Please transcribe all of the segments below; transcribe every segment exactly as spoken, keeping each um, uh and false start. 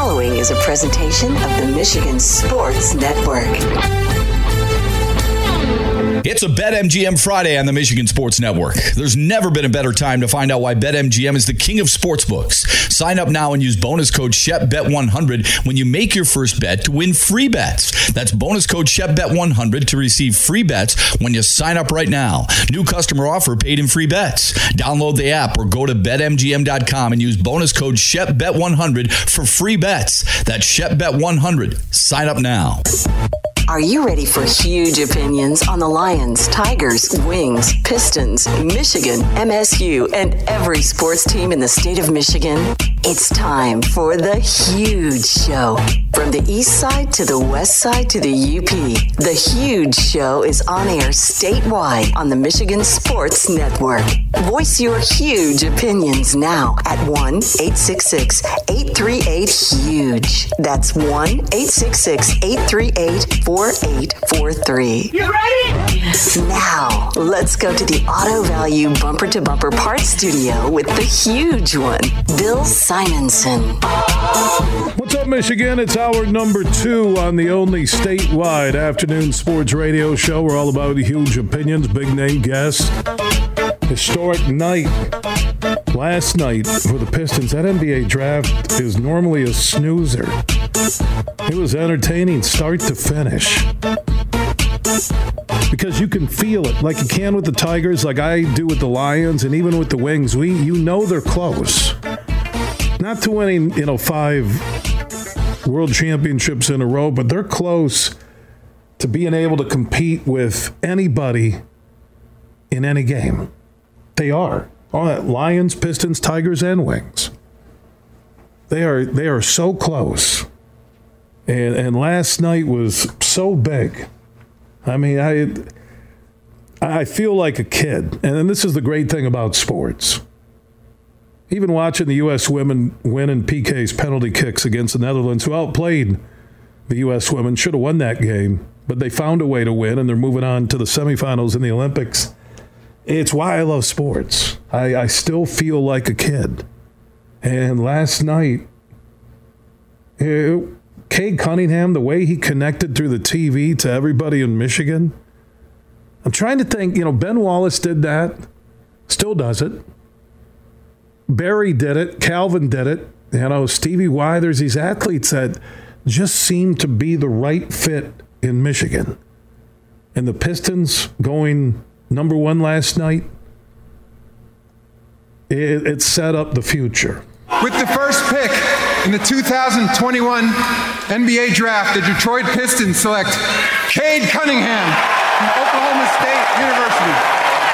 following is a presentation of the Michigan Sports Network. It's a BetMGM Friday on the Michigan Sports Network. There's never been a better time to find out why BetMGM is the king of sportsbooks. Sign up now and use bonus code Shep Bet one hundred when you make your first bet to win free bets. That's bonus code Shep Bet one hundred to receive free bets when you sign up right now. New customer offer, paid in free bets. Download the app or go to Bet M G M dot com and use bonus code Shep Bet one hundred for free bets. That's Shep Bet one hundred. Sign up now. Are you ready for huge opinions on the Lions, Tigers, Wings, Pistons, Michigan, M S U, and every sports team in the state of Michigan? It's time for The Huge Show. From the east side to the west side to the U P, The Huge Show is on air statewide on the Michigan Sports Network. Voice your huge opinions now at one eight six six, eight three eight, HUGE. That's one eight six six, eight three eight, four eight four three. You ready? Now, let's go to the Auto Value Bumper to Bumper Parts Studio with the huge one, Bill Simonson. What's up, Michigan? It's hour number two on the only statewide afternoon sports radio show. We're all about huge opinions, big name guests. Historic night last night for the Pistons. That N B A draft is normally a snoozer. It was entertaining start to finish. Because you can feel it like you can with the Tigers, like I do with the Lions, and even with the Wings. We, you know they're close. Not to winning, you know, five world championships in a row, but they're close to being able to compete with anybody in any game. They are. All that Lions, Pistons, Tigers, and Wings. They are they are so close. And and last night was so big. I mean, I I feel like a kid. And this is the great thing about sports. Even watching the U S women win in P K's penalty kicks against the Netherlands, who outplayed the U S women, should have won that game, but they found a way to win, and they're moving on to the semifinals in the Olympics. It's why I love sports. I, I still feel like a kid. And last night, it, Cade Cunningham, the way he connected through the T V to everybody in Michigan, I'm trying to think, you know, Ben Wallace did that, still does it. Barry did it. Calvin did it. You know, Stevie Y, there's these athletes that just seem to be the right fit in Michigan. And the Pistons going number one last night, it, it set up the future. With the first pick in the two thousand twenty-one N B A draft, the Detroit Pistons select Cade Cunningham from Oklahoma State University.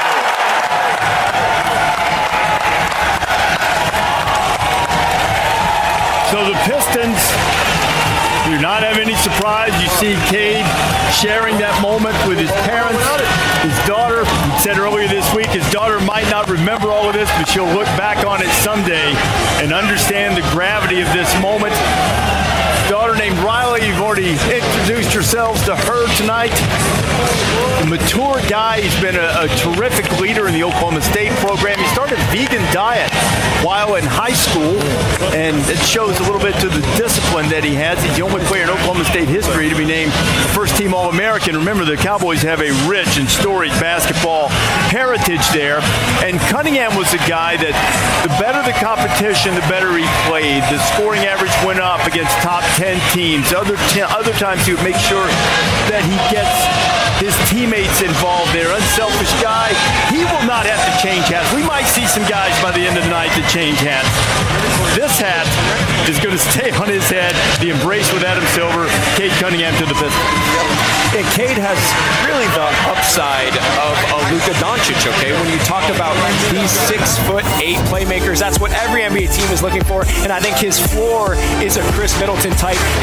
So the Pistons do not have any surprise. You see Cade sharing that moment with his parents, his daughter. He said earlier this week his daughter might not remember all of this, but she'll look back on it someday and understand the gravity of this moment. Daughter named Riley, you've already introduced yourselves to her tonight. A mature guy. He's been a, a terrific leader in the Oklahoma State program. He started a vegan diet while in high school, and it shows a little bit to the discipline that he has. He's the only player in Oklahoma State history to be named first-team All-American. Remember, the Cowboys have a rich and storied basketball heritage there, and Cunningham was a guy that the better the competition, the better he played. The scoring average went up against top ten teams. Other t- other times he would make sure that he gets his teammates involved there. Unselfish guy. He will not have to change hats. We might see some guys by the end of the night that change hats. This hat is going to stay on his head. The embrace with Adam Silver. Cade Cunningham to the Pistons. And Cade has really the upside of a Luka Doncic, okay? When you talk about these six foot eight playmakers, that's what every N B A team is looking for. And I think his floor is a Chris Middleton type. And it starts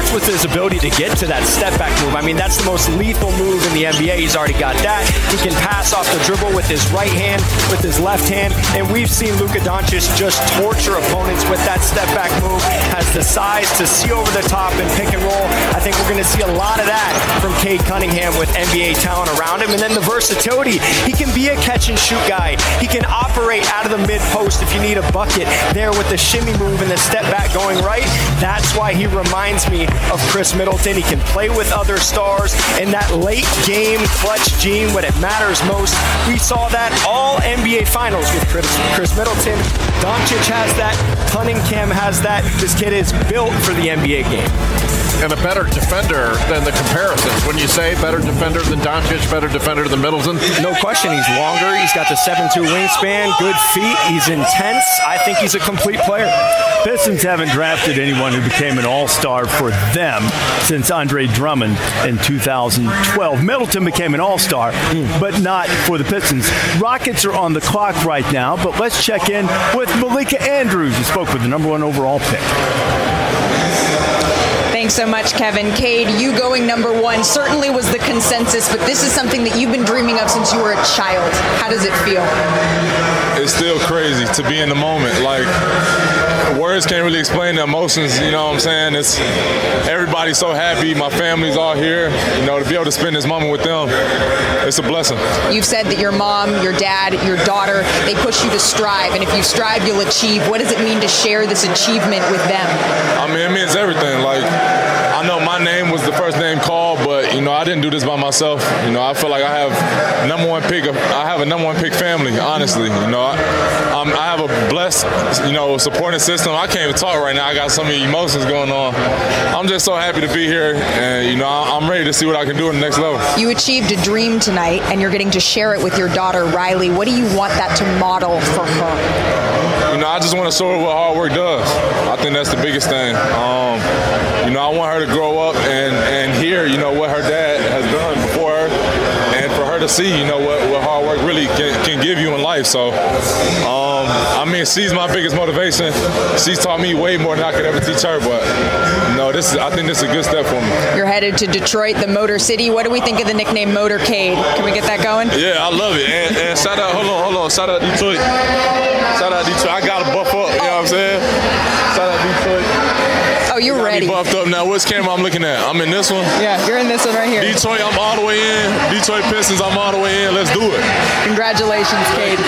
starts with his ability to get to that step-back move. I mean, that's the most lethal move in the N B A. He's already got that. He can pass off the dribble with his right hand, with his left hand, and we've seen Luka Doncic just torture opponents with that step-back move. Has the size to see over the top and pick and roll. I think we're going to see a lot of that from Cade Cunningham with N B A talent around him. And then the versatility. He can be a catch-and-shoot guy. He can operate out of the mid-post if you need a bucket there with the shimmy move and the step-back going right. That's why he reminds me of Chris Middleton. He can play with other stars in that late-game clutch gene when it matters most. We saw that all N B A Finals with Chris, Chris Middleton. Doncic has that. Cunningham has that. This kid is built for the N B A game. And a better defender than the comparisons. When you say better defender than Doncic, better defender than Middleton? No question. He's longer. He's got the seven two wingspan, good feet. He's intense. I think he's a complete player. Pistons haven't drafted anyone who became an all-star for them since Andre Drummond in two thousand twelve. Middleton became an all-star, mm. but not for the Pistons. Rockets are on the clock right now, but let's check in with Malika Andrews, who spoke with the number one overall pick. Thanks so much, Kevin. Cade, you going number one certainly was the consensus, but this is something that you've been dreaming of since you were a child. How does it feel? It's still crazy to be in the moment. Like, words can't really explain the emotions, you know what I'm saying? It's everybody's so happy. My family's all here. You know, to be able to spend this moment with them, it's a blessing. You've said that your mom, your dad, your daughter, they push you to strive, and if you strive, you'll achieve. What does it mean to share this achievement with them? I mean, it means everything. Like, I know my name was the first name called, but, you know, I didn't do this by myself. You know, I feel like I have number one pick. Of, I have a number one pick family, honestly. You know, I, I'm, I have a blessed, you know, supporting system. I can't even talk right now. I got so many emotions going on. I'm just so happy to be here, and, you know, I'm ready to see what I can do in the next level. You achieved a dream tonight, and you're getting to share it with your daughter, Riley. What do you want that to model for her? You know, I just want to show her what hard work does. I think that's the biggest thing. Um, you know, I want her to grow up and, and hear, you know, what her dad has done before her, and for her to see, you know, what, what hard work really can, can give you in life. So, um, I mean, she's my biggest motivation. She's taught me way more than I could ever teach her, but, you know, this is, I think this is a good step for me. You're headed to Detroit, the Motor City. What do we think of the nickname Motorcade? Can we get that going? Yeah, I love it. And, and shout out, hold on, hold on, shout out Detroit. Shout out Detroit. I got to buff up, you know what I'm saying? Shout out Detroit. Oh, you're ready. Buffed up now. Which camera I'm looking at? I'm in this one? Yeah, you're in this one right here. Detroit, I'm all the way in. Detroit Pistons, I'm all the way in. Let's do it. Congratulations, Cade.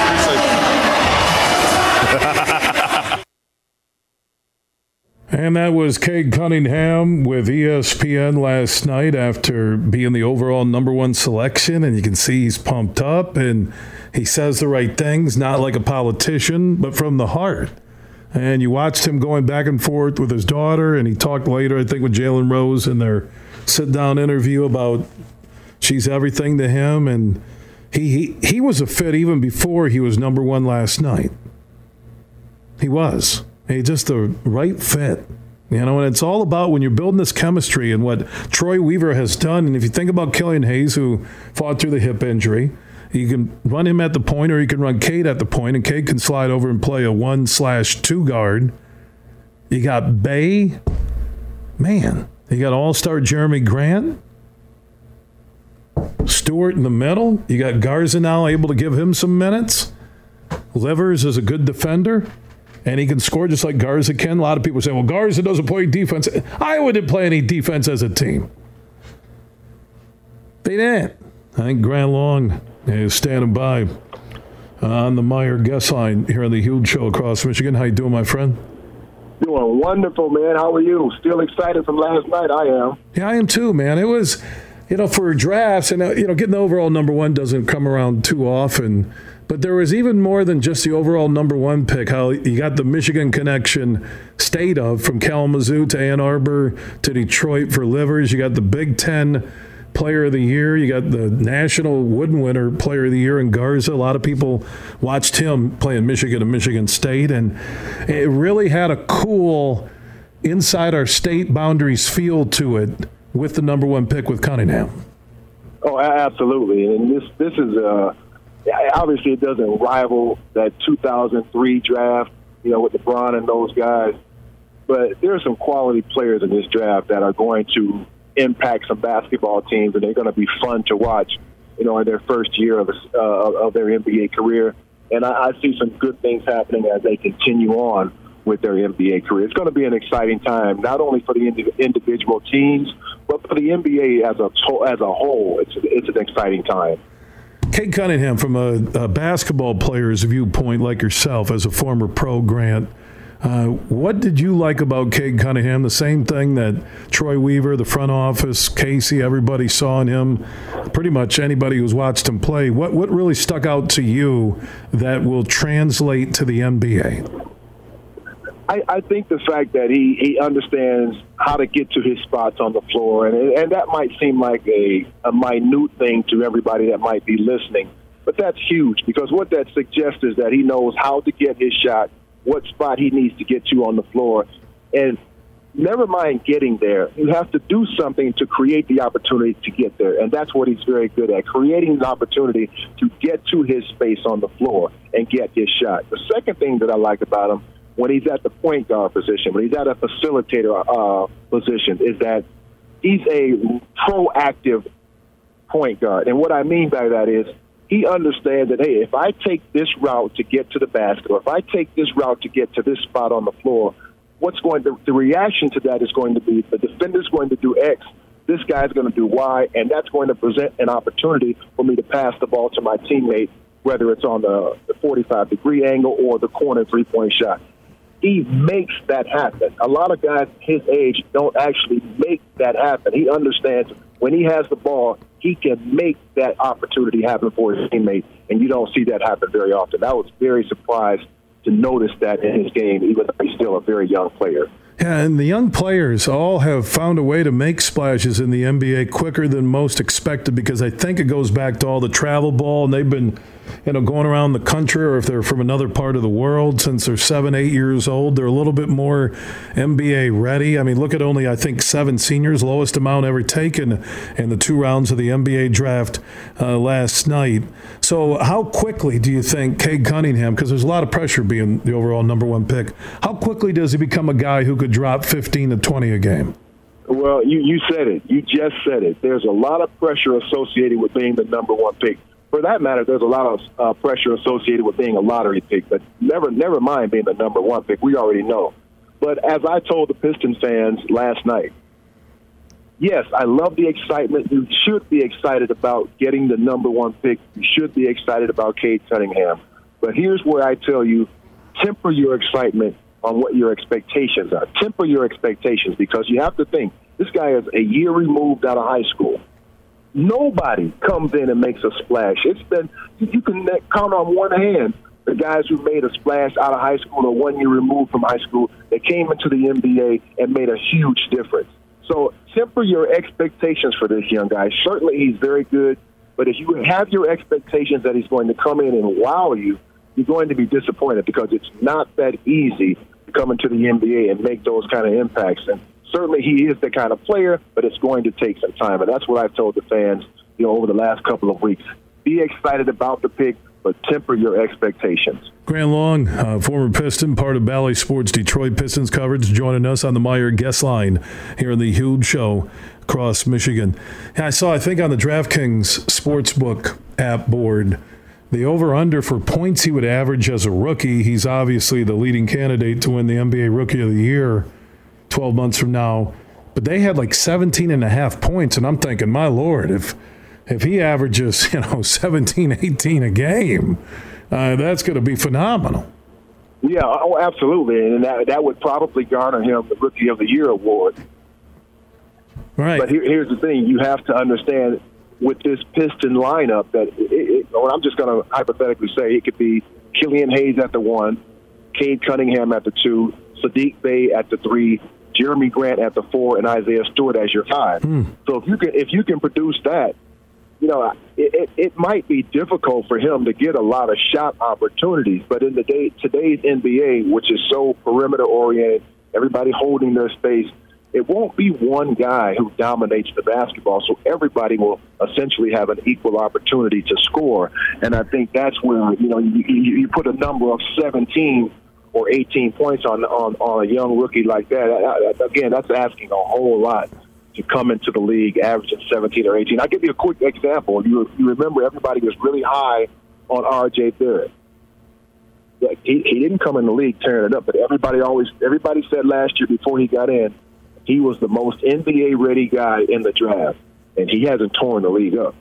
And that was Cade Cunningham with E S P N last night after being the overall number one selection. And you can see he's pumped up and he says the right things, not like a politician, but from the heart. And you watched him going back and forth with his daughter, and he talked later, I think, with Jalen Rose in their sit-down interview about she's everything to him. And he, he, he was a fit even before he was number one last night. He was. He just the right fit. You know, and it's all about when you're building this chemistry and what Troy Weaver has done. And if you think about Killian Hayes, who fought through the hip injury, you can run him at the point, or you can run Cade at the point, and Cade can slide over and play a one slash two guard. You got Bay. Man, you got all-star Jeremy Grant. Stewart in the middle. You got Garza now able to give him some minutes. Livers is a good defender, and he can score just like Garza can. A lot of people say, well, Garza doesn't play defense. Iowa didn't play any defense as a team. They didn't. I think Grant Long is standing by on the Meyer guest line here on the Huge Show across Michigan. How you doing, my friend? Doing wonderful, man. How are you? Still excited from last night? I am. Yeah, I am too, man. It was, you know, for drafts, and, you know, getting the overall number one doesn't come around too often. But there was even more than just the overall number one pick, how you got the Michigan connection state of, from Kalamazoo to Ann Arbor to Detroit for Livers. You got the Big Ten Player of the Year. You got the National Wooden Winner Player of the Year in Garza. A lot of people watched him play in Michigan and Michigan State, and it really had a cool inside our state boundaries feel to it with the number one pick with Cunningham. Oh, absolutely. And this this is uh, obviously it doesn't rival that two thousand three draft, you know, with LeBron and those guys. but there are some quality players in this draft that are going to impact some basketball teams, and they're going to be fun to watch, you know, in their first year of, uh, of their N B A career. And I, I see some good things happening as they continue on with their N B A career. It's going to be an exciting time, not only for the indi- individual teams, but for the N B A as a as a whole. It's it's an exciting time. Cade Cunningham, from a, a basketball player's viewpoint, like yourself, as a former pro, Grant, uh, what did you like about Cade Cunningham? The same thing that Troy Weaver, the front office, Casey, everybody saw in him. Pretty much anybody who's watched him play. What what really stuck out to you that will translate to the N B A? I, I think the fact that he, he understands how to get to his spots on the floor, and and that might seem like a, a minute thing to everybody that might be listening, but that's huge because what that suggests is that he knows how to get his shot, what spot he needs to get to on the floor, and never mind getting there, you have to do something to create the opportunity to get there, and that's what he's very good at, creating an opportunity to get to his space on the floor and get his shot. The second thing that I like about him, when he's at the point guard position, when he's at a facilitator uh, position, is that he's a proactive point guard. And what I mean by that is he understands that, hey, if I take this route to get to the basket, or if I take this route to get to this spot on the floor, what's going to, the reaction to that is going to be the defender's going to do X, this guy's going to do Y, and that's going to present an opportunity for me to pass the ball to my teammate, whether it's on the, the forty-five degree angle or the corner three-point shot. He makes that happen. A lot of guys his age don't actually make that happen. He understands when he has the ball, he can make that opportunity happen for his teammate, and you don't see that happen very often. I was very surprised to notice that in his game, even though he's still a very young player. Yeah, and the young players all have found a way to make splashes in the N B A quicker than most expected, because I think it goes back to all the travel ball, and they've been, you know, going around the country, or if they're from another part of the world, since they're seven, eight years old, they're a little bit more N B A ready. I mean, look at only, I think, seven seniors, lowest amount ever taken in the two rounds of the N B A draft uh, last night. So how quickly do you think Cade Cunningham, because there's a lot of pressure being the overall number one pick, how quickly does he become a guy who could drop fifteen to twenty a game? Well, you, you said it. You just said it. There's a lot of pressure associated with being the number one pick. For that matter, there's a lot of uh, pressure associated with being a lottery pick, but never never mind being the number one pick. We already know. But as I told the Pistons fans last night, yes, I love the excitement. You should be excited about getting the number one pick. You should be excited about Cade Cunningham. But here's where I tell you, temper your excitement on what your expectations are. Temper your expectations, because you have to think, this guy is a year removed out of high school. Nobody comes in and makes a splash. It's been, you can count on one hand the guys who made a splash out of high school or one year removed from high school that came into the N B A and made a huge difference. So temper your expectations for this young guy. Certainly he's very good, but if you have your expectations that he's going to come in and wow you, you're going to be disappointed, because it's not that easy to come into the N B A and make those kind of impacts. And certainly he is the kind of player, but it's going to take some time. And that's what I've told the fans, you know, over the last couple of weeks. Be excited about the pick, but temper your expectations. Grant Long, uh, former Piston, part of Bally Sports Detroit Pistons coverage, joining us on the Meyer guest line here in the Huge Show across Michigan. Yeah, I saw, I think, on the DraftKings Sportsbook app board, the over-under for points he would average as a rookie. He's obviously the leading candidate to win the N B A Rookie of the Year twelve months from now. But they had like seventeen and a half points, and I'm thinking, my Lord, if if he averages, you know, seventeen, eighteen a game, uh, that's going to be phenomenal. Yeah, oh, absolutely. And that, that would probably garner him the Rookie of the Year award. Right. But here, here's the thing. You have to understand, with this Piston lineup, that it, it, well, I'm just going to hypothetically say it could be Killian Hayes at the one, Cade Cunningham at the two, Sadiq Bey at the three, Jeremy Grant at the four, and Isaiah Stewart as your five. Hmm. So if you can if you can produce that, you know, it, it, it might be difficult for him to get a lot of shot opportunities. But in the day, today's N B A, which is so perimeter-oriented, everybody holding their space, it won't be one guy who dominates the basketball, so everybody will essentially have an equal opportunity to score. And I think that's where, you know, you, you, you put a number of seventeen or eighteen points on on, on a young rookie like that. I, I, again, that's asking a whole lot to come into the league averaging seventeen or eighteen. I'll give you a quick example. You, you remember everybody was really high on R J Barrett. He, he didn't come in the league tearing it up, but everybody always everybody said last year before he got in, he was the most N B A-ready guy in the draft, and he hasn't torn the league up.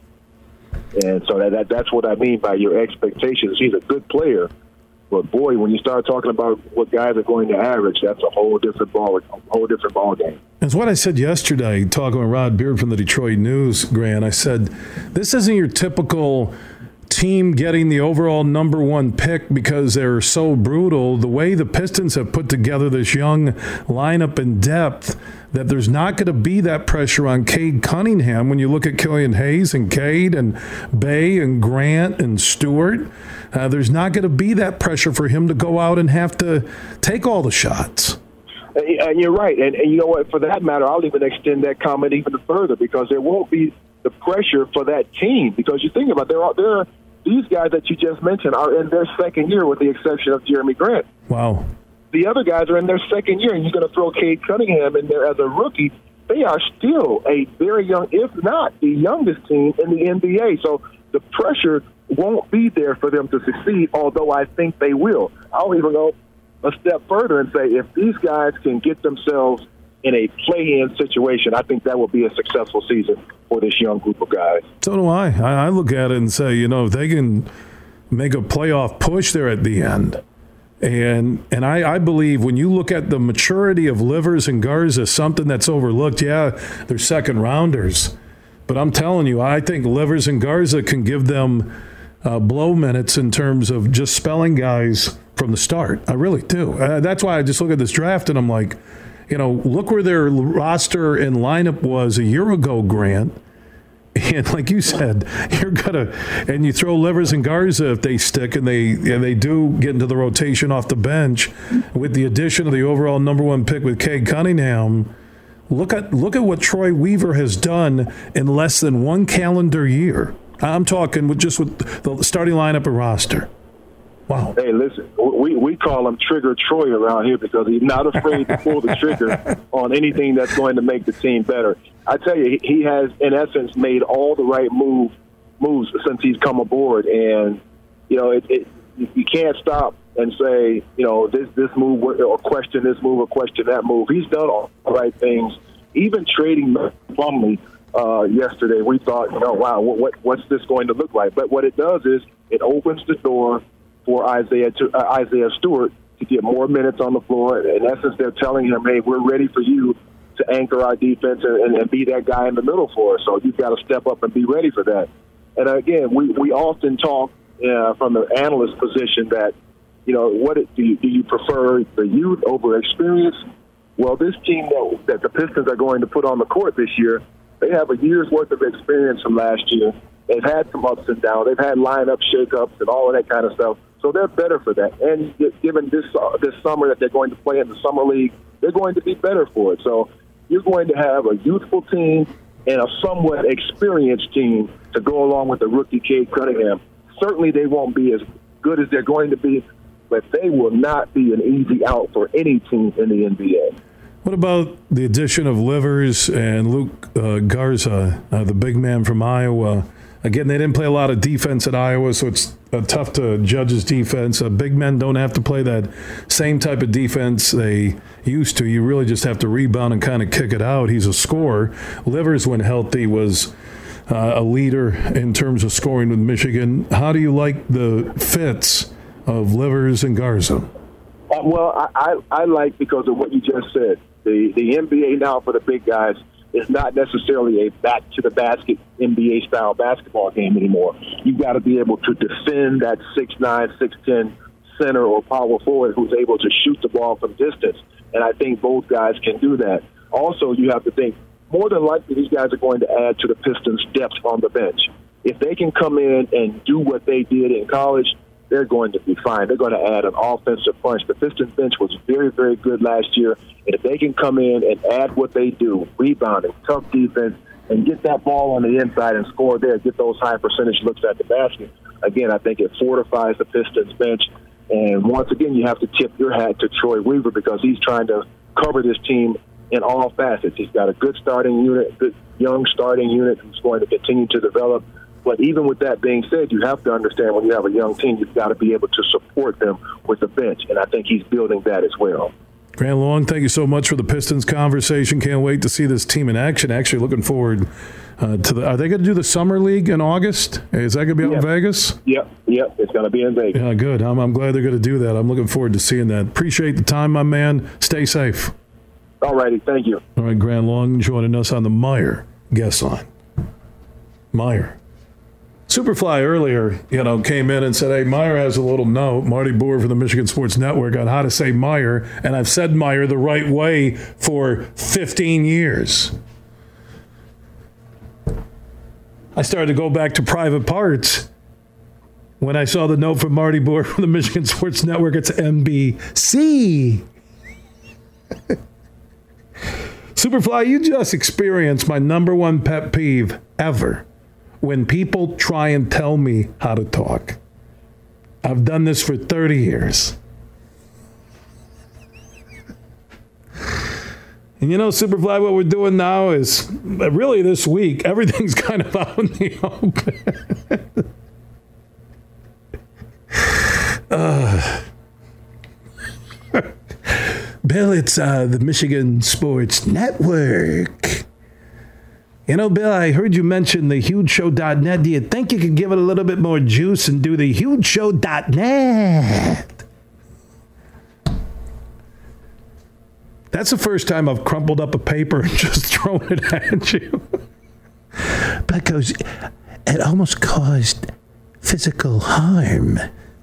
And so that, that that's what I mean by your expectations. He's a good player, but boy, when you start talking about what guys are going to average, that's a whole different ball, a whole different ball game. It's what I said yesterday, talking with Rod Beard from the Detroit News, Grant. I said, this isn't your typical team getting the overall number one pick because they're so brutal. The way the Pistons have put together this young lineup in depth, that there's not going to be that pressure on Cade Cunningham when you look at Killian Hayes and Cade and Bay and Grant and Stewart. Uh, there's not going to be that pressure for him to go out and have to take all the shots. And you're right. And, and you know what? For that matter, I'll even extend that comment even further, because there won't be the pressure for that team. Because you think about it, there are, there are these guys that you just mentioned are in their second year with the exception of Jeremy Grant. Wow. The other guys are in their second year, and you're going to throw Cade Cunningham in there as a rookie. They are still a very young, if not the youngest team in the N B A. So the pressure won't be there for them to succeed, although I think they will. I'll even go a step further and say if these guys can get themselves in a play-in situation, I think that will be a successful season for this young group of guys. So do I. I look at it and say, you know, if they can make a playoff push there at the end, and and I, I believe when you look at the maturity of Livers and Garza, something that's overlooked, yeah, they're second rounders. But I'm telling you, I think Livers and Garza can give them uh, blow minutes in terms of just spelling guys from the start. I really do. Uh, that's why I just look at this draft and I'm like, you know, look where their roster and lineup was a year ago, Grant. And like you said, you're gonna, and you throw Livers and Garza if they stick, and they and they do get into the rotation off the bench with the addition of the overall number one pick with Cade Cunningham. Look at look at what Troy Weaver has done in less than one calendar year. I'm talking with just with the starting lineup and roster. Wow. Hey, listen, we, we call him Trigger Troy around here because he's not afraid to pull the trigger on anything that's going to make the team better. I tell you, he has, in essence, made all the right move, moves since he's come aboard. And, you know, it, it, you can't stop and say, you know, this, this move or question this move or question that move. He's done all the right things. Even trading Plumlee uh, yesterday, we thought, you know, wow, what, what's this going to look like? But what it does is it opens the door for Isaiah to, uh, Isaiah Stewart to get more minutes on the floor. In essence, they're telling him, hey, we're ready for you to anchor our defense and, and be that guy in the middle for us. So you've got to step up and be ready for that. And again, we, we often talk uh, from the analyst position that, you know, what it, do, you, do you prefer the youth over experience? Well, this team that, that the Pistons are going to put on the court this year, they have a year's worth of experience from last year. They've had some ups and downs. They've had lineup shakeups and all of that kind of stuff. So they're better for that. And given this uh, this summer that they're going to play in the summer league, they're going to be better for it. So you're going to have a youthful team and a somewhat experienced team to go along with the rookie Cade Cunningham. Certainly they won't be as good as they're going to be, but they will not be an easy out for any team in the N B A. What about the addition of Livers and Luke uh, Garza, uh, the big man from Iowa? Again, they didn't play a lot of defense at Iowa, so it's uh, tough to judge his defense. Uh, big men don't have to play that same type of defense they used to. You really just have to rebound and kind of kick it out. He's a scorer. Livers, when healthy, was uh, a leader in terms of scoring with Michigan. How do you like the fits of Livers and Garza? Uh, well, I, I, I like because of what you just said. The, the N B A now for the big guys is not necessarily a back-to-the-basket N B A-style basketball game anymore. You've got to be able to defend that six nine, six ten center or power forward who's able to shoot the ball from distance, and I think both guys can do that. Also, you have to think, more than likely these guys are going to add to the Pistons' depth on the bench. If they can come in and do what they did in college, they're going to be fine. They're going to add an offensive punch. The Pistons bench was very, very good last year. And if they can come in and add what they do, rebounding, tough defense, and get that ball on the inside and score there, get those high percentage looks at the basket, again, I think it fortifies the Pistons bench. And once again, you have to tip your hat to Troy Weaver because he's trying to cover this team in all facets. He's got a good starting unit, good young starting unit who's going to continue to develop. But even with that being said, you have to understand when you have a young team, you've got to be able to support them with the bench. And I think he's building that as well. Grant Long, thank you so much for the Pistons conversation. Can't wait to see this team in action. Actually looking forward uh, to the – are they going to do the Summer League in August? Is that going to be out yep. in Vegas? Yep, yep. It's going to be in Vegas. Yeah, good. I'm, I'm glad they're going to do that. I'm looking forward to seeing that. Appreciate the time, my man. Stay safe. All righty. Thank you. All right, Grant Long joining us on the Meyer guest line. Meyer. Superfly earlier, you know, came in and said, hey, Meyer has a little note, Marty Boer from the Michigan Sports Network, on how to say Meyer, and I've said Meyer the right way for fifteen years. I started to go back to private parts when I saw the note from Marty Boer from the Michigan Sports Network. It's M B C. Superfly, you just experienced my number one pet peeve ever. When people try and tell me how to talk. I've done this for thirty years. And you know, Superfly, what we're doing now is, really this week, everything's kind of out in the open. uh, Bill, it's uh, the Michigan Sports Network. You know, Bill, I heard you mention the huge show dot net. Do you think you could give it a little bit more juice and do the huge show dot net? That's the first time I've crumpled up a paper and just thrown it at you. Because it almost caused physical harm.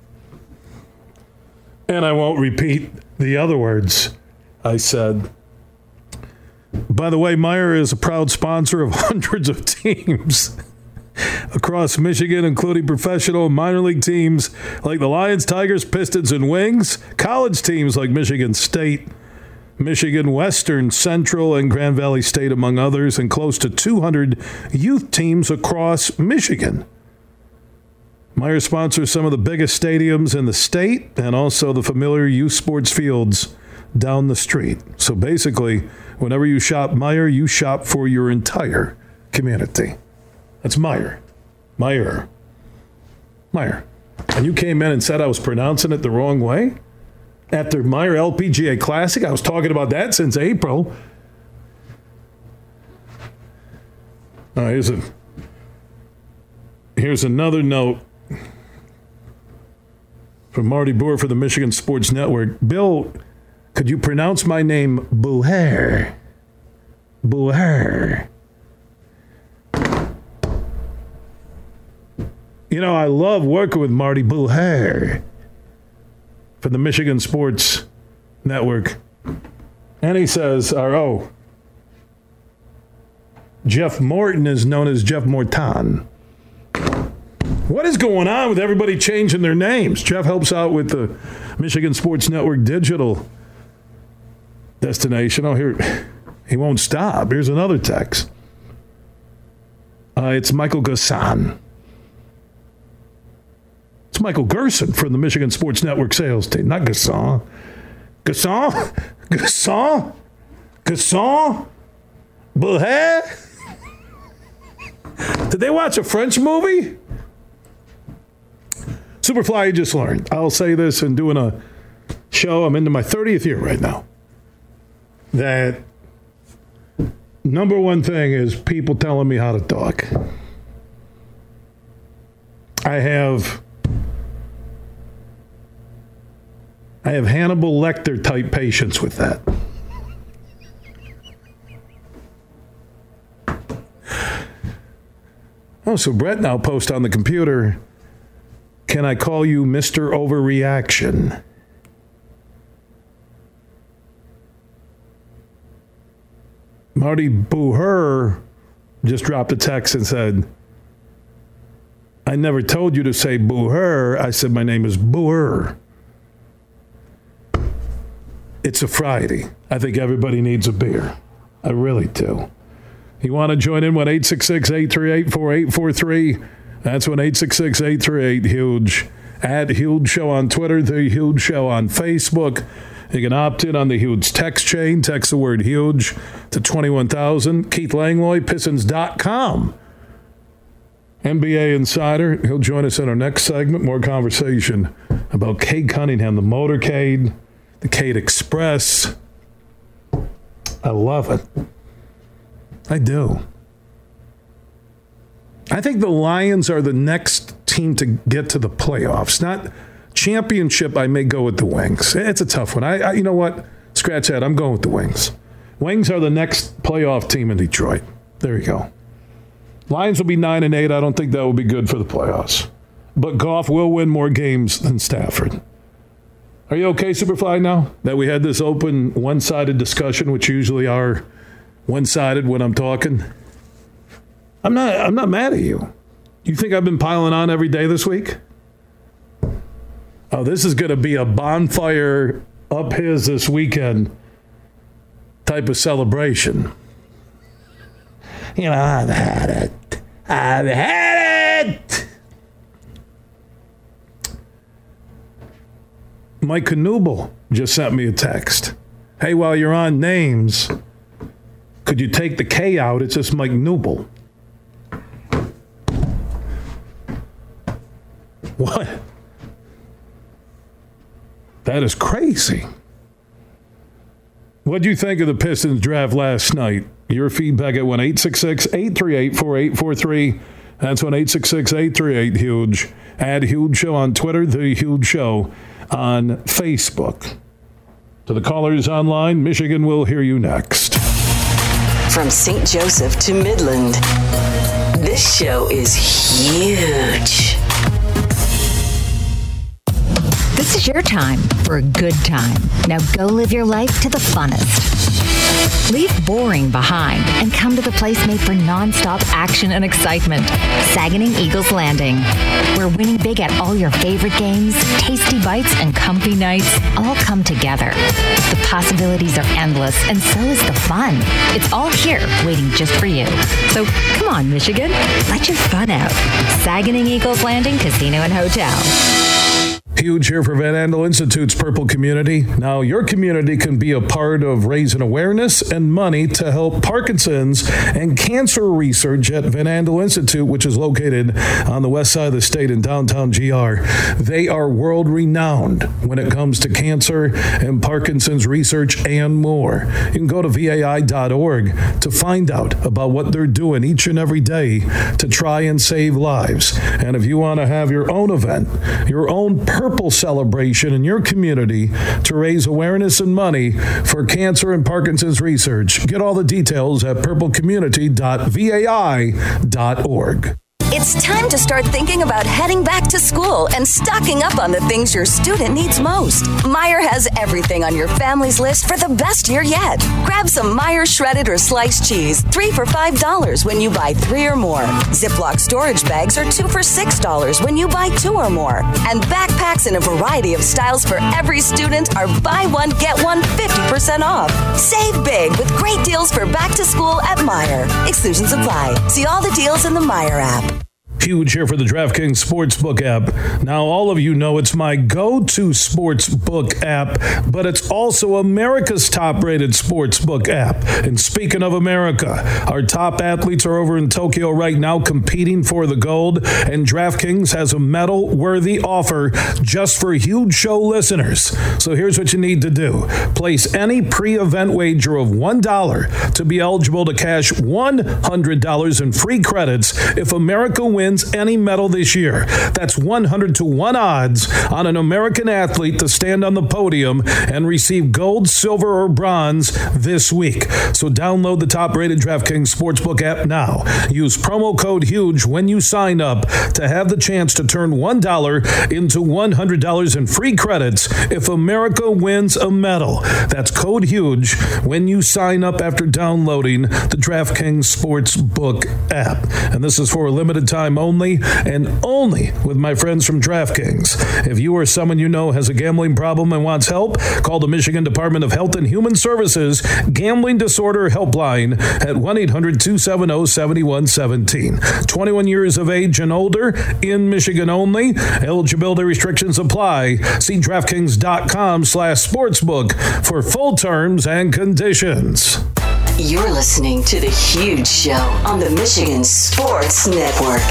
And I won't repeat the other words I said. By the way, Meyer is a proud sponsor of hundreds of teams across Michigan, including professional and minor league teams like the Lions, Tigers, Pistons, and Wings, college teams like Michigan State, Michigan Western, Central, and Grand Valley State, among others, and close to two hundred youth teams across Michigan. Meyer sponsors some of the biggest stadiums in the state and also the familiar youth sports fields down the street. So basically, whenever you shop Meyer, you shop for your entire community. That's Meyer. Meyer. Meyer. And you came in and said I was pronouncing it the wrong way? After Meyer L P G A Classic, I was talking about that since April. All right, here's a here's another note from Marty Boer for the Michigan Sports Network. Bill, could you pronounce my name Boer? Boer. You know, I love working with Marty Boer for the Michigan Sports Network. And he says, or, oh, Jeff Morton is known as Jeff Morton. What is going on with everybody changing their names? Jeff helps out with the Michigan Sports Network digital destination. Oh, here, he won't stop. Here's another text. Uh, it's Michael Gasson. It's Michael Gerson from the Michigan Sports Network sales team, not Gasson. Gasson? Gasson? Gasson? Boher? Did they watch a French movie? Superfly, you just learned. I'll say this in doing a show. I'm into my thirtieth year right now. That number one thing is people telling me how to talk. I have I have Hannibal Lecter type patience with that. Oh, so Brett now posts on the computer, can I call you Mister Overreaction? Marty Boer just dropped a text and said, I never told you to say Boer. I said my name is Boer. It's a Friday. I think everybody needs a beer. I really do. You want to join in? one eight six six, eight three eight, four eight four three. That's one eight six six, eight three eight, huge. At Huge Show on Twitter, The Huge Show on Facebook. You can opt in on the Huge text chain. Text the word HUGE to twenty-one thousand. Keith Langlois, Pistons dot com. N B A Insider. He'll join us in our next segment. More conversation about Cade Cunningham, the motorcade, the Cade Express. I love it. I do. I think the Lions are the next team to get to the playoffs. Not championship, I may go with the Wings. It's a tough one. I, I you know what? Scratch that. I'm going with the Wings. Wings are the next playoff team in Detroit. There you go. Lions will be nine and eight. I don't think that will be good for the playoffs. But Goff will win more games than Stafford. Are you okay, Superfly, now that we had this open, one-sided discussion, which usually are one-sided when I'm talking? I'm not. I'm not mad at you. You think I've been piling on every day this week? Oh, this is going to be a bonfire up his this weekend type of celebration. You know, I've had it. I've had it. Mike Knuble just sent me a text. Hey, while you're on names, could you take the K out? It's just Mike Knuble. What? That is crazy. What do you think of the Pistons draft last night? Your feedback at one eight six six, eight three eight, four eight four three. That's one eight six six, eight three eight, HUGE. Add Huge Show on Twitter, The Huge Show on Facebook. To the callers online, Michigan will hear you next. From Saint Joseph to Midland, this show is huge. This is your time for a good time. Now go live your life to the funnest. Leave boring behind and come to the place made for nonstop action and excitement. Saginaw Eagles Landing, where winning big at all your favorite games, tasty bites, and comfy nights all come together. The possibilities are endless, and so is the fun. It's all here waiting just for you. So come on, Michigan, let your fun out. Saginaw Eagles Landing Casino and Hotel. Huge here for Van Andel Institute's Purple Community. Now, your community can be a part of raising awareness and money to help Parkinson's and cancer research at Van Andel Institute, which is located on the west side of the state in downtown G R. They are world-renowned when it comes to cancer and Parkinson's research and more. You can go to V A I dot org to find out about what they're doing each and every day to try and save lives. And if you want to have your own event, your own Purple celebration in your community to raise awareness and money for cancer and Parkinson's research, get all the details at purple community dot V A I dot org. It's time to start thinking about heading back to school and stocking up on the things your student needs most. Meijer has everything on your family's list for the best year yet. Grab some Meijer shredded or sliced cheese, three for five dollars when you buy three or more. Ziploc storage bags are two for six dollars when you buy two or more. And backpacks in a variety of styles for every student are buy one, get one fifty percent off. Save big with great deals for back to school at Meijer. Exclusions apply. See all the deals in the Meijer app. Huge here for the DraftKings Sportsbook app. Now, all of you know it's my go-to sportsbook app, but it's also America's top-rated sportsbook app. And speaking of America, our top athletes are over in Tokyo right now competing for the gold, and DraftKings has a medal-worthy offer just for Huge Show listeners. So here's what you need to do. Place any pre-event wager of one dollar to be eligible to cash one hundred dollars in free credits if America wins any medal this year. That's one hundred to one odds on an American athlete to stand on the podium and receive gold, silver, or bronze this week. So download the top-rated DraftKings Sportsbook app now. Use promo code HUGE when you sign up to have the chance to turn one dollar into one hundred dollars in free credits if America wins a medal. That's code HUGE when you sign up after downloading the DraftKings Sportsbook app. And this is for a limited time only and only with my friends from DraftKings. If you or someone you know has a gambling problem and wants help, call the Michigan Department of Health and Human Services Gambling Disorder Helpline at one eight hundred two seven zero seven one one seven. twenty-one years of age and older in Michigan only. Eligibility restrictions apply. See DraftKings.com slash sportsbook for full terms and conditions. You're listening to The Huge Show on the Michigan Sports Network.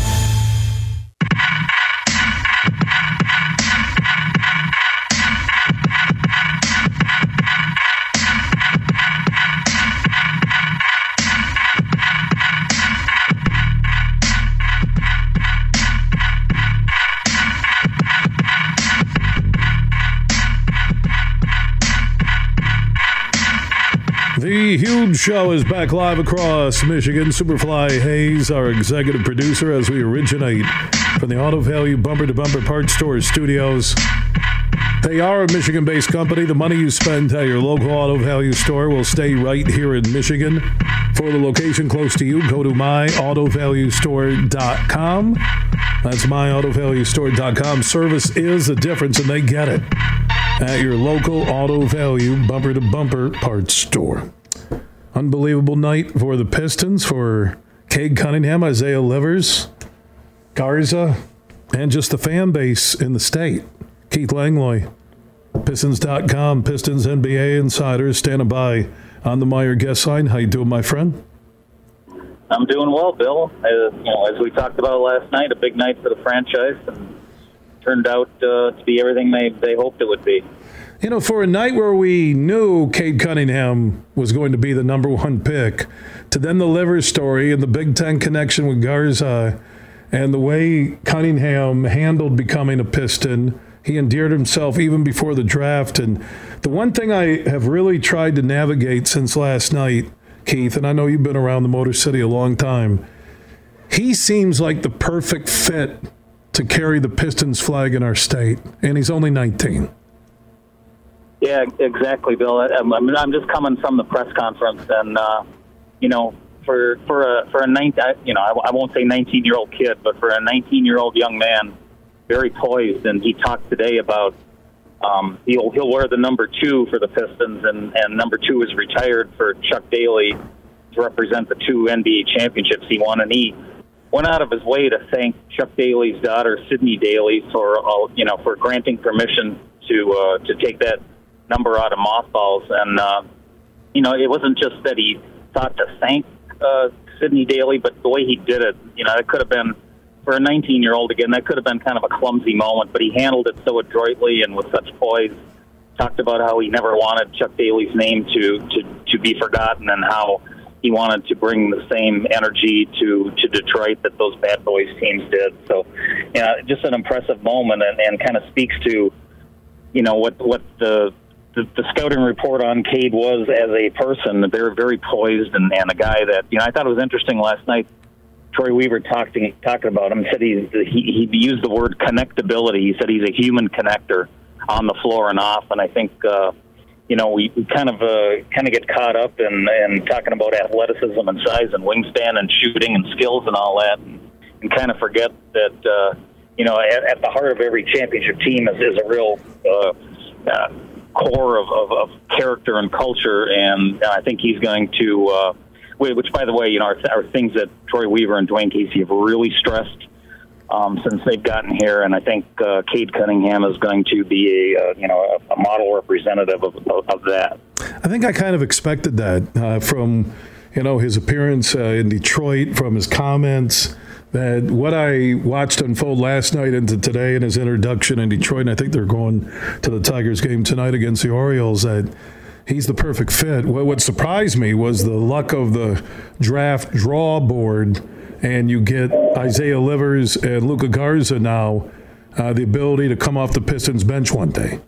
The Huge Show is back live across Michigan. Superfly Hayes, our executive producer, as we originate from the Auto Value Bumper to Bumper Parts Store studios. They are a Michigan-based company. The money you spend at your local Auto Value store will stay right here in Michigan. For the location close to you, go to my auto value store dot com. That's my auto value store dot com. Service is the difference, and they get it at your local Auto Value Bumper to Bumper Parts Store. Unbelievable night for the Pistons, for Cade Cunningham, Isaiah Livers, Garza, and just the fan base in the state. Keith Langlois, Pistons dot com, Pistons N B A Insiders, standing by on the Meijer guest line. How you doing, my friend? I'm doing well, Bill. Uh, you know, as we talked about last night, a big night for the franchise, and turned out uh, to be everything they, they hoped it would be. You know, for a night where we knew Cade Cunningham was going to be the number one pick, to then the Livers story and the Big Ten connection with Garza, and the way Cunningham handled becoming a Piston, he endeared himself even before the draft. And the one thing I have really tried to navigate since last night, Keith, and I know you've been around the Motor City a long time, he seems like the perfect fit to carry the Pistons flag in our state, and he's only nineteen. Yeah, exactly, Bill. I'm, I'm just coming from the press conference, and uh, you know, for for a for a nineteen, you know, I, I won't say nineteen-year-old kid, but for a nineteen-year-old young man, very poised, and he talked today about um, he'll he'll wear the number two for the Pistons, and, and number two is retired for Chuck Daly to represent the two N B A championships he won, and he went out of his way to thank Chuck Daly's daughter, Sydney Daly, for uh, you know for granting permission to uh, to take that number out of mothballs. And uh, you know, it wasn't just that he thought to thank uh, Sydney Daly, but the way he did it, you know, it could have been, for a nineteen-year-old, again, that could have been kind of a clumsy moment, but he handled it so adroitly and with such poise. Talked about how he never wanted Chuck Daly's name to, to, to be forgotten, and how he wanted to bring the same energy to, to Detroit that those Bad Boys teams did. So, you know, just an impressive moment, and, and kind of speaks to, you know, what what the, the the scouting report on Cade was as a person. They're very poised, and, and a guy that, you know, I thought it was interesting last night. Troy Weaver talked talking about him, said he's, he he used the word connectability. He said he's a human connector on the floor and off, and I think uh, you know we, we kind of uh, kind of get caught up in, in talking about athleticism and size and wingspan and shooting and skills and all that, and, and kind of forget that uh, you know at, at the heart of every championship team is, is a real uh, uh, core of, of, of character and culture, and I think he's going to. Uh, Which, by the way, you know, are, are things that Troy Weaver and Dwayne Casey have really stressed um, since they've gotten here, and I think uh, Cade Cunningham is going to be a, uh, you know, a, a model representative of, of, of that. I think I kind of expected that uh, from, you know, his appearance uh, in Detroit, from his comments. That what I watched unfold last night into today in his introduction in Detroit, and I think they're going to the Tigers game tonight against the Orioles. That. He's the perfect fit. What surprised me was the luck of the draft draw board, and you get Isaiah Livers and Luka Garza now, uh, the ability to come off the Pistons bench one day.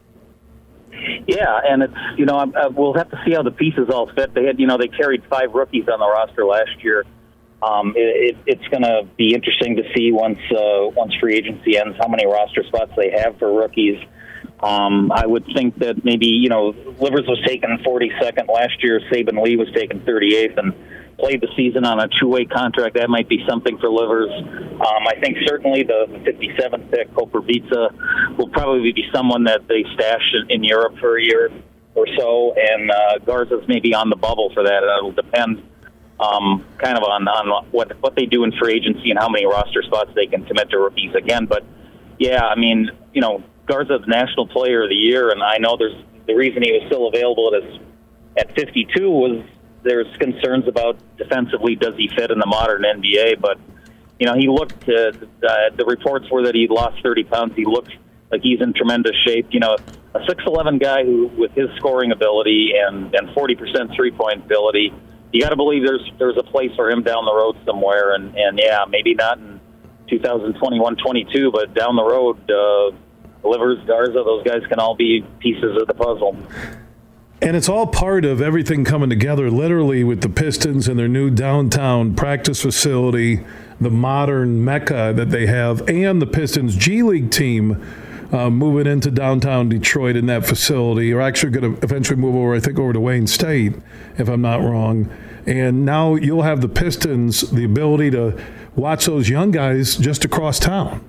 Yeah, and it's, you know, I, I, we'll have to see how the pieces all fit. They had, you know, they carried five rookies on the roster last year. Um, it, it, it's going to be interesting to see once uh, once free agency ends how many roster spots they have for rookies. Um, I would think that maybe, you know, Livers was taken forty-second last year. Saban Lee was taken thirty-eighth. And, played the season on a two-way contract. That might be something for Livers. Um, I think certainly the fifty-seventh pick, Koprivica, will probably be someone that they stash in, in Europe for a year or so, and uh, Garza's maybe on the bubble for that. It'll depend um, kind of on, on what what they do in free agency and how many roster spots they can commit to rookies again. But, yeah, I mean, you know, Garza's National Player of the Year, and I know there's the reason he was still available at, his, at fifty-two was there's concerns about defensively, does he fit in the modern N B A? But, you know, he looked, uh, uh, the reports were that he lost thirty pounds. He looked like he's in tremendous shape. You know, a six eleven guy who, with his scoring ability and, and forty percent three-point ability, you got to believe there's there's a place for him down the road somewhere. And, and yeah, maybe not in two thousand twenty-one twenty-two, but down the road, uh, Livers, Garza, those guys can all be pieces of the puzzle. And it's all part of everything coming together, literally, with the Pistons and their new downtown practice facility, the modern mecca that they have, and the Pistons G League team uh, moving into downtown Detroit in that facility. Are actually going to eventually move over, I think, over to Wayne State, if I'm not wrong. And now you'll have the Pistons, the ability to watch those young guys just across town.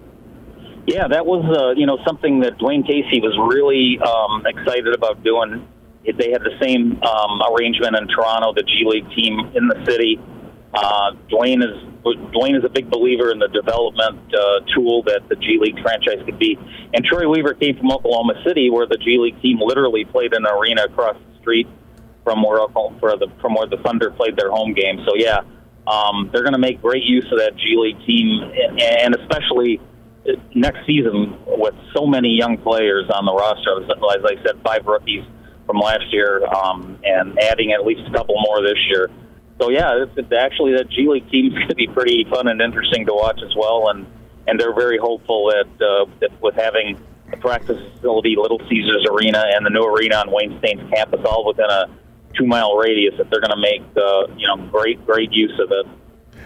Yeah, that was uh, you know something that Dwayne Casey was really um, excited about doing. They had the same um, arrangement in Toronto, the G League team in the city. Uh, Dwayne is Dwayne is a big believer in the development uh, tool that the G League franchise could be. And Troy Weaver came from Oklahoma City, where the G League team literally played in an arena across the street from where for the from where the Thunder played their home game. So yeah, um, they're going to make great use of that G League team, and especially next season with so many young players on the roster. As I said, five rookies from last year, um, and adding at least a couple more this year. So yeah, it's, it's actually that G League team is going to be pretty fun and interesting to watch as well, and, and they're very hopeful that, uh, that with having the practice facility, Little Caesars Arena, and the new arena on Wayne State's campus all within a two-mile radius, that they're going to make uh, you know great great use of it.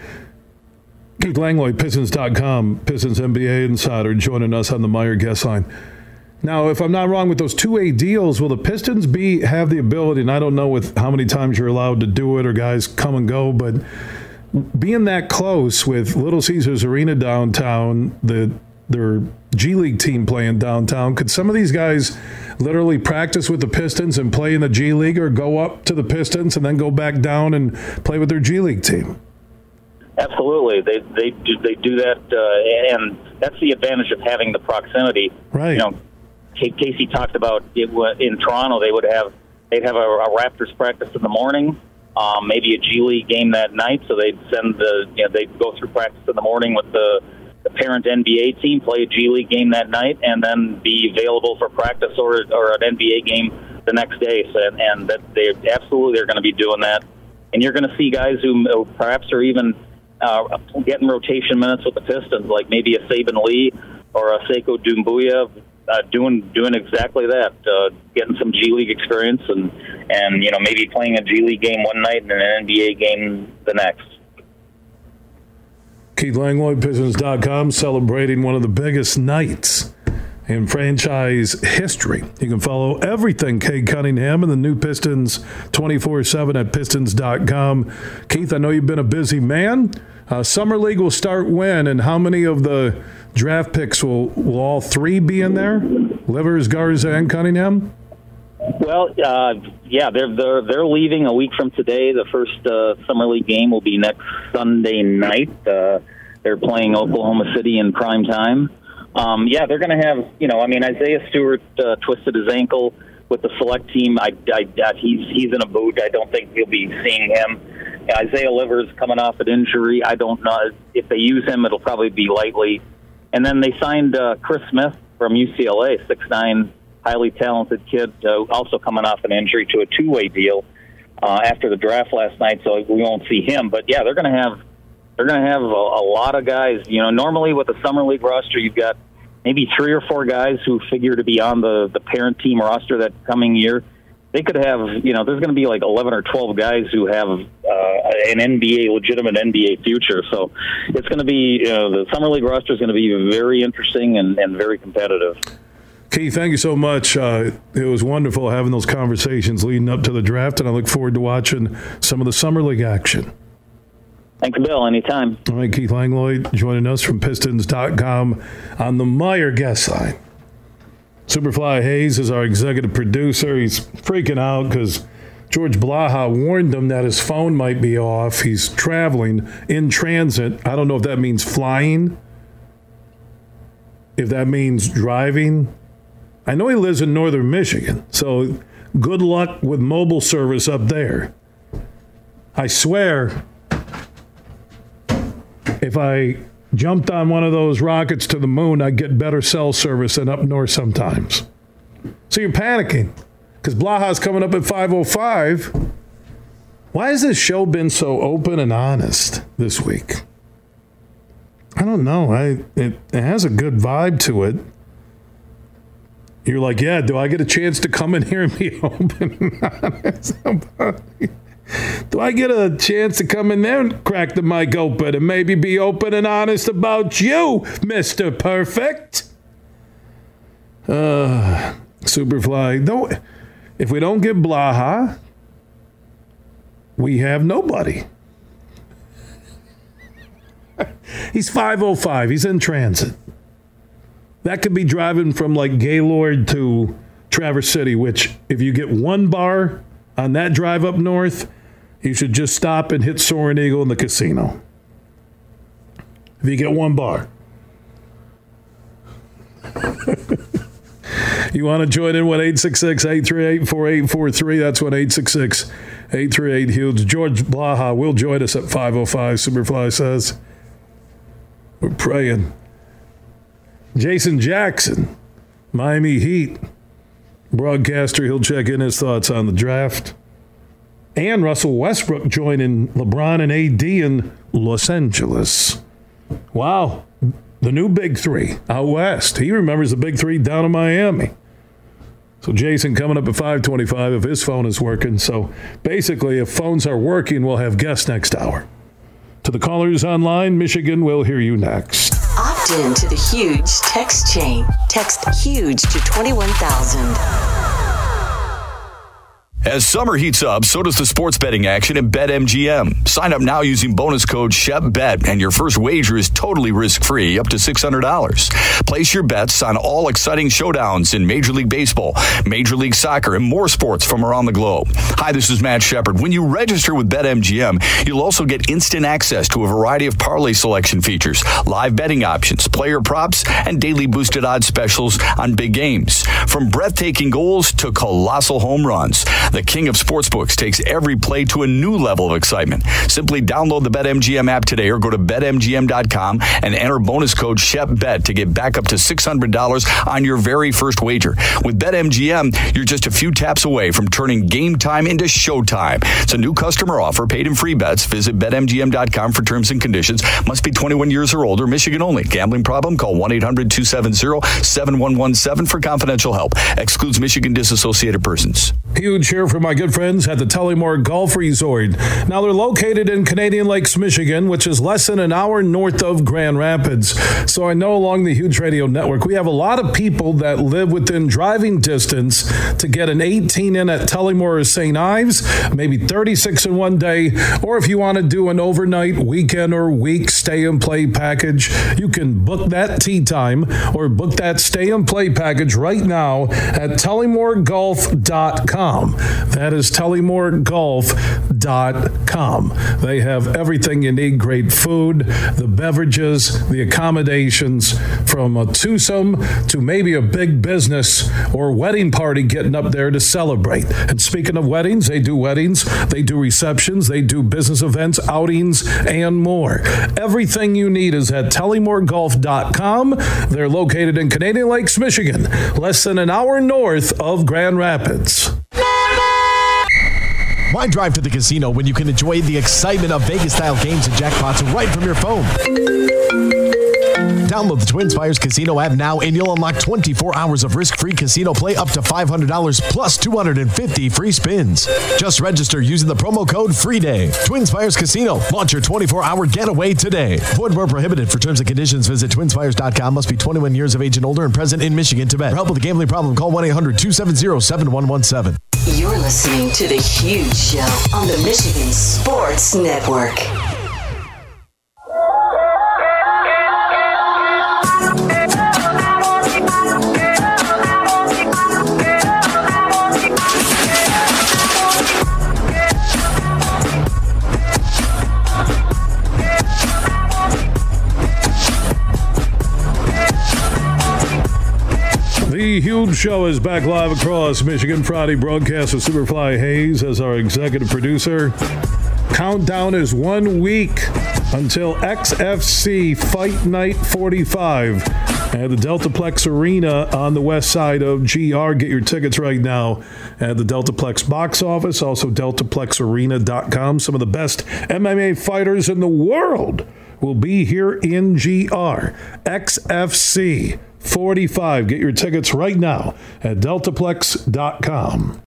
Keith Langlois, Pistons dot com, Pistons N B A insider, joining us on the Meijer guest line. Now, if I'm not wrong, with those two-way deals, will the Pistons be have the ability, and I don't know with how many times you're allowed to do it or guys come and go, but being that close with Little Caesars Arena downtown, the their G League team playing downtown, could some of these guys literally practice with the Pistons and play in the G League, or go up to the Pistons and then go back down and play with their G League team? Absolutely, they they do they do that, uh, and that's the advantage of having the proximity. Right. You know, Casey talked about it in Toronto. They would have they'd have a, a Raptors practice in the morning, um, maybe a G League game that night. So they'd send the you know they'd go through practice in the morning with the, the parent N B A team, play a G League game that night, and then be available for practice or or an N B A game the next day. So, and, and that they absolutely they're going to be doing that. And you're going to see guys who perhaps are even uh, getting rotation minutes with the Pistons, like maybe a Saban Lee or a Sekou Doumbouya. Uh, doing doing exactly that, uh, getting some G League experience, and, and you know maybe playing a G League game one night and an N B A game the next. Keith Langlois, Pistons dot com, celebrating one of the biggest nights in franchise history. You can follow everything Cade Cunningham and the new Pistons twenty-four seven at Pistons dot com. Keith, I know you've been a busy man. Uh, Summer League will start when, and how many of the draft picks will, will all three be in there? Livers, Garza, and Cunningham? Well, uh, yeah, they're, they're they're leaving a week from today. The first uh, Summer League game will be next Sunday night. Uh, they're playing Oklahoma City in prime time. Um, yeah, they're going to have, you know, I mean, Isaiah Stewart uh, twisted his ankle with the select team. I, I, I, he's he's in a boot. I don't think we'll be seeing him. Isaiah Livers coming off an injury. I don't know. If they use him, it'll probably be lightly. And then they signed uh, Chris Smith from U C L A, six nine, highly talented kid, uh, also coming off an injury, to a two-way deal uh, after the draft last night. So we won't see him. But yeah, they're going to have they're going to have a, a lot of guys. You know, normally with a summer league roster, you've got maybe three or four guys who figure to be on the the parent team roster that coming year. They could have, you know, there's going to be like eleven or twelve guys who have uh, an N B A, legitimate N B A future. So it's going to be, you know, the Summer League roster is going to be very interesting and, and very competitive. Keith, thank you so much. Uh, it was wonderful having those conversations leading up to the draft, and I look forward to watching some of the Summer League action. Thanks, Bill. Anytime. All right, Keith Langlois joining us from Pistons dot com on the Meijer guest line. Superfly Hayes is our executive producer. He's freaking out because George Blaha warned him that his phone might be off. He's traveling in transit. I don't know if that means flying, if that means driving. I know he lives in northern Michigan, so good luck with mobile service up there. I swear, if I jumped on one of those rockets to the moon, I'd get better cell service than up north sometimes. So you're panicking because Blaha's coming up at five oh five. Why has this show been so open and honest this week? I don't know. I it, it has a good vibe to it. You're like, yeah, do I get a chance to come in here and be open and honest about it? Do I get a chance to come in there and crack the mic open and maybe be open and honest about you, Mister Perfect? Uh, Superfly, don't, if we don't get Blaha, we have nobody. He's five oh five. He's in transit. That could be driving from like Gaylord to Traverse City, which if you get one bar on that drive up north, you should just stop and hit Soaring Eagle in the casino. If you get one bar. You want to join in with eight six six, eight three eight, four eight four three. That's what eight six six, eight three eight, HUGES. George Blaha will join us at five oh five, Superfly says. We're praying. Jason Jackson, Miami Heat broadcaster. He'll check in his thoughts on the draft. And Russell Westbrook joining LeBron and A D in Los Angeles. Wow. The new big three out west. He remembers the big three down in Miami. So Jason coming up at five twenty-five if his phone is working. So basically, if phones are working, we'll have guests next hour. To the callers online, Michigan will hear you next. Opt in to the Huge text chain. Text HUGE to twenty-one thousand. As summer heats up, so does the sports betting action at BetMGM. Sign up now using bonus code SHEPBET, and your first wager is totally risk-free, up to six hundred dollars. Place your bets on all exciting showdowns in Major League Baseball, Major League Soccer, and more sports from around the globe. Hi, this is Matt Shepard. When you register with BetMGM, you'll also get instant access to a variety of parlay selection features, live betting options, player props, and daily boosted odds specials on big games. From breathtaking goals to colossal home runs, the king of sportsbooks takes every play to a new level of excitement. Simply download the BetMGM app today or go to Bet M G M dot com and enter bonus code SHEPBET to get back up to six hundred dollars on your very first wager. With BetMGM, you're just a few taps away from turning game time into showtime. It's a new customer offer, paid in free bets. Visit Bet M G M dot com for terms and conditions. Must be twenty-one years or older. Michigan only. Gambling problem? Call one eight hundred two seven zero seven one one seven for confidential help. Excludes Michigan disassociated persons. Huge here for my good friends at the Tullymore Golf Resort. Now, they're located in Canadian Lakes, Michigan, which is less than an hour north of Grand Rapids. So I know along the Huge Radio Network, we have a lot of people that live within driving distance to get an eighteen in at Tullymore or Saint Ives, maybe thirty-six in one day, or if you want to do an overnight, weekend, or week stay and play package, you can book that tee time or book that stay and play package right now at tullymore golf dot com. That is tullymore golf dot com. They have everything you need, great food, the beverages, the accommodations, from a twosome to maybe a big business or wedding party getting up there to celebrate. And speaking of weddings, they do weddings, they do receptions, they do business events, outings, and more. Everything you need is at tullymore golf dot com. They're located in Canadian Lakes, Michigan, less than an hour north of Grand Rapids. Why drive to the casino when you can enjoy the excitement of Vegas-style games and jackpots right from your phone? Download the TwinSpires Casino app now and you'll unlock twenty-four hours of risk-free casino play up to five hundred dollars plus two hundred fifty free spins. Just register using the promo code FREEDAY. TwinSpires Casino. Launch your twenty-four hour getaway today. Void where prohibited. For terms and conditions, visit twin spires dot com. Must be twenty-one years of age and older and present in Michigan to bet. For help with a gambling problem, call one eight hundred two seven zero seven one one seven. You're listening to The Huge Show on the Michigan Sports Network. The Huge Show is back live across Michigan. Friday broadcast with Superfly Hayes as our executive producer. Countdown is one week until X F C Fight Night forty-five at the Deltaplex Arena on the west side of G R. Get your tickets right now at the Deltaplex box office, also deltaplex arena dot com. Some of the best M M A fighters in the world will be here in G R. X F C forty-five. Get your tickets right now at deltaplex dot com.